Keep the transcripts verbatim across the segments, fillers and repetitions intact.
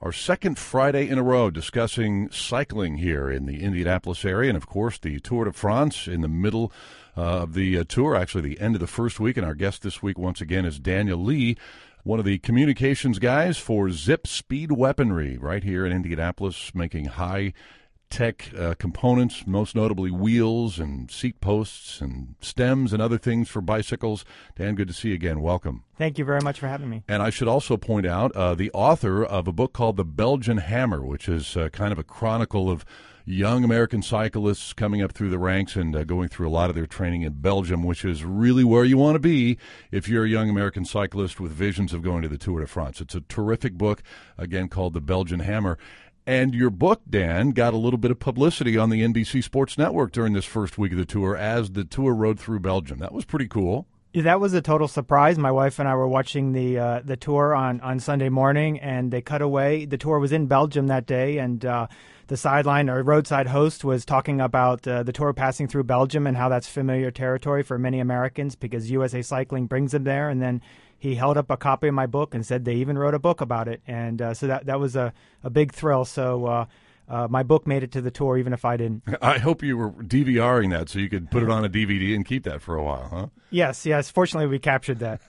our second Friday in a row discussing cycling here in the Indianapolis area, and of course the Tour de France in the middle uh, of the uh, tour, actually the end of the first week. And our guest this week once again is Daniel Lee, one of the communications guys for Zipp Speed Weaponry right here in Indianapolis, making high tech uh, components, most notably wheels and seat posts and stems and other things for bicycles. Dan, good to see you again. Welcome. Thank you very much for having me. And I should also point out uh, the author of a book called The Belgian Hammer, which is uh, kind of a chronicle of young American cyclists coming up through the ranks and uh, going through a lot of their training in Belgium, which is really where you want to be if you're a young American cyclist with visions of going to the Tour de France. It's a terrific book, again, called The Belgian Hammer. And your book, Dan, got a little bit of publicity on the N B C Sports Network during this first week of the tour as the tour rode through Belgium. That was pretty cool. Yeah, that was a total surprise. My wife and I were watching the uh, the tour on, on Sunday morning, and they cut away. The tour was in Belgium that day, and uh, the sideline or roadside host was talking about uh, the tour passing through Belgium and how that's familiar territory for many Americans because U S A Cycling brings them there. And then he held up a copy of my book and said they even wrote a book about it. And uh, so that, that was a, a big thrill. So uh, uh, my book made it to the tour, even if I didn't. I hope you were DVRing that so you could put it on a D V D and keep that for a while, huh? Yes, yes. Fortunately, we captured that.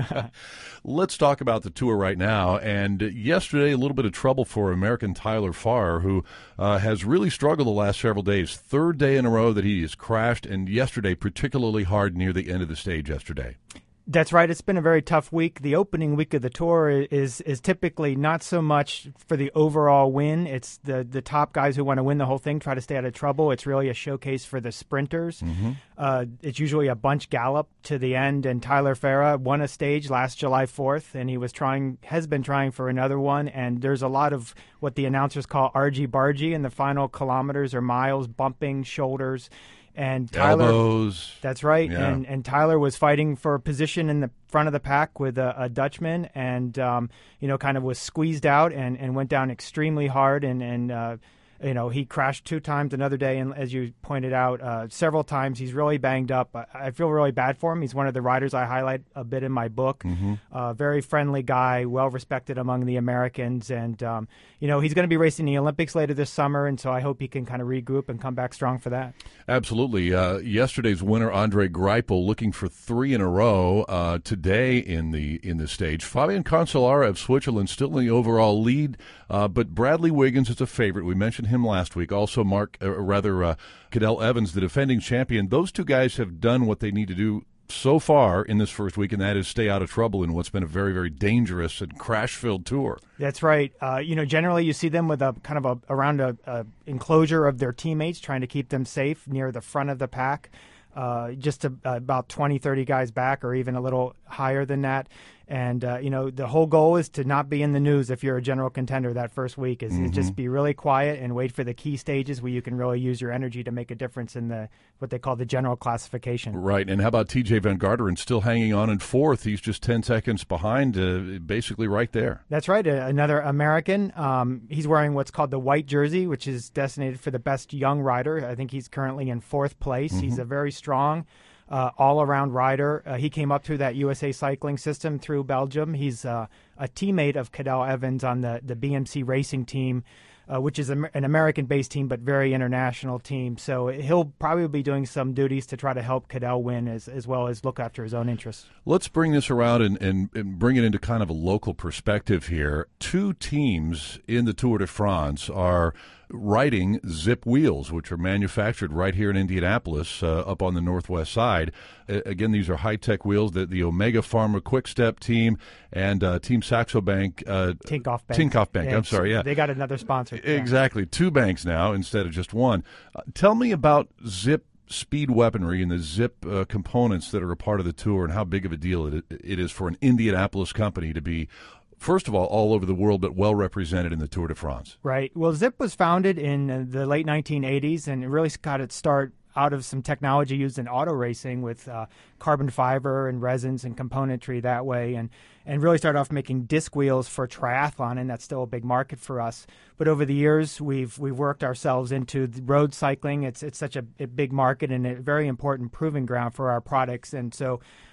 Let's talk about the tour right now. And yesterday, a little bit of trouble for American Tyler Farr, who uh, has really struggled the last several days. Third day in a row that he has crashed, and yesterday particularly hard near the end of the stage yesterday. That's right. It's been a very tough week. The opening week of the tour is is typically not so much for the overall win. It's the, the top guys who want to win the whole thing, try to stay out of trouble. It's really a showcase for the sprinters. Mm-hmm. Uh, it's usually a bunch gallop to the end, and Tyler Farr won a stage last July fourth, and he was trying, has been trying for another one, and there's a lot of what the announcers call argy-bargy in the final kilometers or miles, bumping, shoulders. And Tyler, elbows. That's right. Yeah. And and Tyler was fighting for a position in the front of the pack with a, a Dutchman, and um, you know, kind of was squeezed out and, and went down extremely hard. And and uh, you know, he crashed two times another day, and as you pointed out, uh, several times. He's really banged up. I, I feel really bad for him. He's one of the riders I highlight a bit in my book. Mm-hmm. Uh, very friendly guy, well respected among the Americans, and um, you know, he's going to be racing the Olympics later this summer, and so I hope he can kind of regroup and come back strong for that. Absolutely. Uh, yesterday's winner, Andre Greipel, looking for three in a row uh, today in the in the stage. Fabian Cancellara of Switzerland still in the overall lead, uh, but Bradley Wiggins is a favorite. We mentioned him last week. Also, Mark, uh, rather, uh, Cadel Evans, the defending champion. Those two guys have done what they need to do so far in this first week, and that is stay out of trouble in what's been a very, very dangerous and crash-filled tour. That's right. Uh, you know, generally you see them with a kind of a around a, a enclosure of their teammates, trying to keep them safe near the front of the pack, uh, just to, uh, about twenty, thirty guys back, or even a little higher than that. And, uh, you know, the whole goal is to not be in the news if you're a general contender that first week, is, mm-hmm. is just be really quiet and wait for the key stages where you can really use your energy to make a difference in the what they call the general classification. Right. And how about T J Van Garderen still hanging on in fourth? He's just ten seconds behind, uh, basically right there. That's right. Uh, another American. Um, he's wearing what's called the white jersey, which is designated for the best young rider. I think he's currently in fourth place. Mm-hmm. He's a very strong Uh, all-around rider. Uh, he came up through that U S A Cycling system through Belgium. He's uh, a teammate of Cadel Evans on the, the B M C racing team, uh, which is a, an American-based team but very international team. So he'll probably be doing some duties to try to help Cadel win as, as well as look after his own interests. Let's bring this around and, and, and bring it into kind of a local perspective here. Two teams in the Tour de France are riding Zipp wheels, which are manufactured right here in Indianapolis, uh, up on the northwest side. Uh, again, these are high-tech wheels. The, the Omega Pharma Quick Step team and uh, Team Saxo Bank. Uh, Tinkoff Bank. Tinkoff Bank, yeah, I'm sorry, yeah. They got another sponsor. Exactly. Yeah. Two banks now instead of just one. Uh, tell me about Zipp Speed Weaponry and the Zipp uh, components that are a part of the tour, and how big of a deal it, it is for an Indianapolis company to be, first of all, all over the world, but well represented in the Tour de France. Right. Well, Zipp was founded in the late nineteen eighties, and it really got its start out of some technology used in auto racing with uh, carbon fiber and resins and componentry that way, and, and really started off making disc wheels for triathlon, and that's still a big market for us. But over the years, we've we've worked ourselves into road cycling. It's it's such a, a big market and a very important proving ground for our products, and so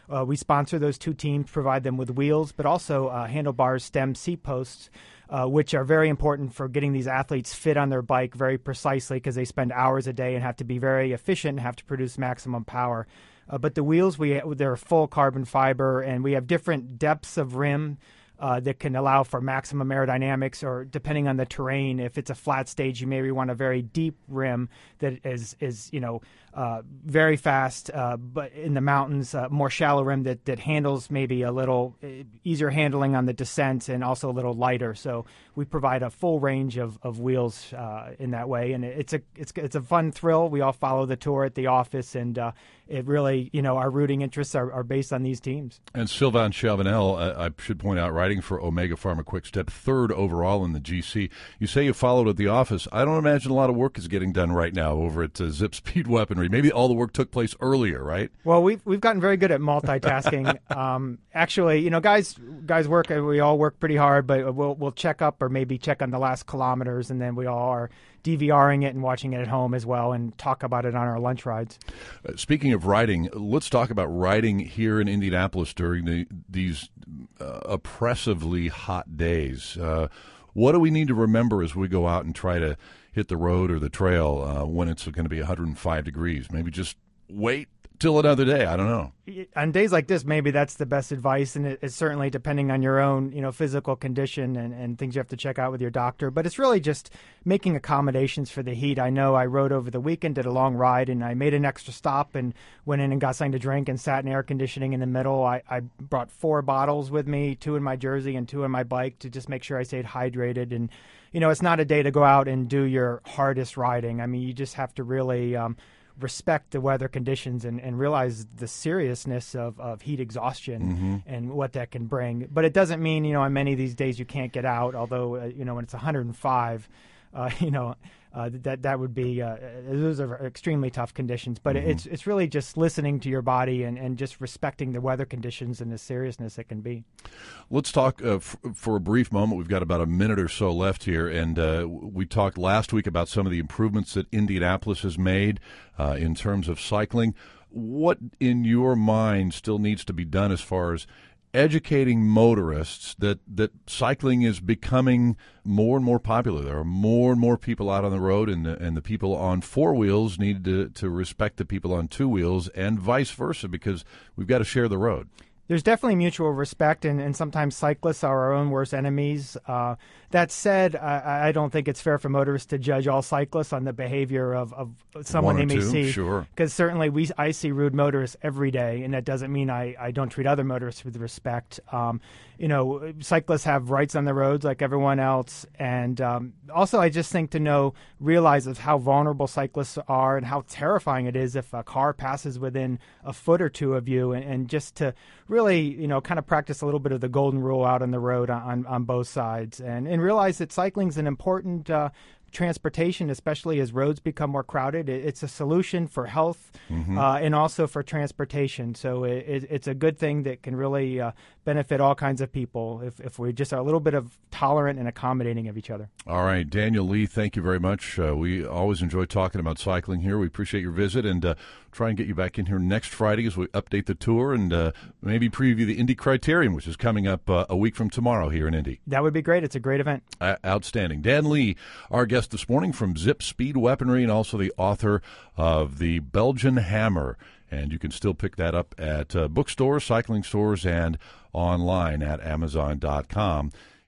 uh, we sponsor those two teams, provide them with wheels, but also uh, handlebars, stem, seat posts, uh, which are very important for getting these athletes fit on their bike very precisely because they spend hours a day and have to be very efficient and have to produce maximum power. Uh, but the wheels, we they're full carbon fiber, and we have different depths of rim Uh, that can allow for maximum aerodynamics, or depending on the terrain, if it's a flat stage, you maybe want a very deep rim that is, is you know, uh, very fast, uh, but in the mountains, uh, more shallow rim that, that handles maybe a little easier handling on the descent and also a little lighter. So we provide a full range of, of wheels uh, in that way, and it's a it's it's a fun thrill. We all follow the tour at the office, and uh, it really, you know, our rooting interests are, are based on these teams. And Sylvain Chavanel, uh, I should point out, riding for Omega Pharma Quick-Step, third overall in the G C. You say you followed at the office. I don't imagine a lot of work is getting done right now over at uh, Zip Speed Weaponry. Maybe all the work took place earlier, right? Well, we've we've gotten very good at multitasking. um, actually, you know, guys guys work. We all work pretty hard, but we'll we'll check up or maybe check on the last kilometers, and then we all are DVRing it and watching it at home as well, and talk about it on our lunch rides. Uh, speaking of riding, let's talk about riding here in Indianapolis during the, these uh, oppressively hot days. Uh, what do we need to remember as we go out and try to hit the road or the trail uh, when it's going to be one hundred five degrees? Maybe just wait till another day. I don't know. On days like this, maybe that's the best advice, and it, it's certainly depending on your own, you know, physical condition and, and things you have to check out with your doctor. But it's really just making accommodations for the heat. I know I rode over the weekend, did a long ride, and I made an extra stop and went in and got something to drink and sat in air conditioning in the middle. I, I brought four bottles with me, two in my jersey and two in my bike, to just make sure I stayed hydrated. And, you know, it's not a day to go out and do your hardest riding. I mean, you just have to really um, respect the weather conditions and, and realize the seriousness of, of heat exhaustion mm-hmm. and what that can bring. But it doesn't mean, you know, on many of these days you can't get out, although, uh, you know, when it's one hundred five, uh, you know, uh, that that would be, uh, those are extremely tough conditions. But mm-hmm. it's it's really just listening to your body and, and just respecting the weather conditions and the seriousness it can be. Let's talk uh, f- for a brief moment. We've got about a minute or so left here, and uh, we talked last week about some of the improvements that Indianapolis has made uh, in terms of cycling. What, in your mind, still needs to be done as far as educating motorists that, that cycling is becoming more and more popular? There are more and more people out on the road, and the, and the people on four wheels need to, to respect the people on two wheels, and vice versa, because we've got to share the road. There's definitely mutual respect, and, and sometimes cyclists are our own worst enemies. Uh, that said, I, I don't think it's fair for motorists to judge all cyclists on the behavior of, of someone One or they may two, see. Sure. Because certainly we, I see rude motorists every day, and that doesn't mean I, I don't treat other motorists with respect. Um, you know, cyclists have rights on the roads like everyone else. And um, also, I just think to know, realize of how vulnerable cyclists are and how terrifying it is if a car passes within a foot or two of you, and, and just to really, you know, kind of practice a little bit of the golden rule out on the road on, on both sides, and, and realize that cycling is an important uh, transportation, especially as roads become more crowded. It, it's a solution for health mm-hmm. uh, and also for transportation. So it, it, it's a good thing that can really uh, benefit all kinds of people if, if we just are a little bit of tolerant and accommodating of each other. All right, Daniel Lee, thank you very much. Uh, we always enjoy talking about cycling here. We appreciate your visit, and uh, try and get you back in here next Friday as we update the tour and uh, maybe preview the Indy Criterium, which is coming up uh, a week from tomorrow here in Indy. That would be great. It's a great event. Uh, outstanding. Dan Lee, our guest this morning from Zip Speed Weaponry, and also the author of The Belgian Hammer. And you can still pick that up at uh, bookstores, cycling stores, and online at amazon dot com.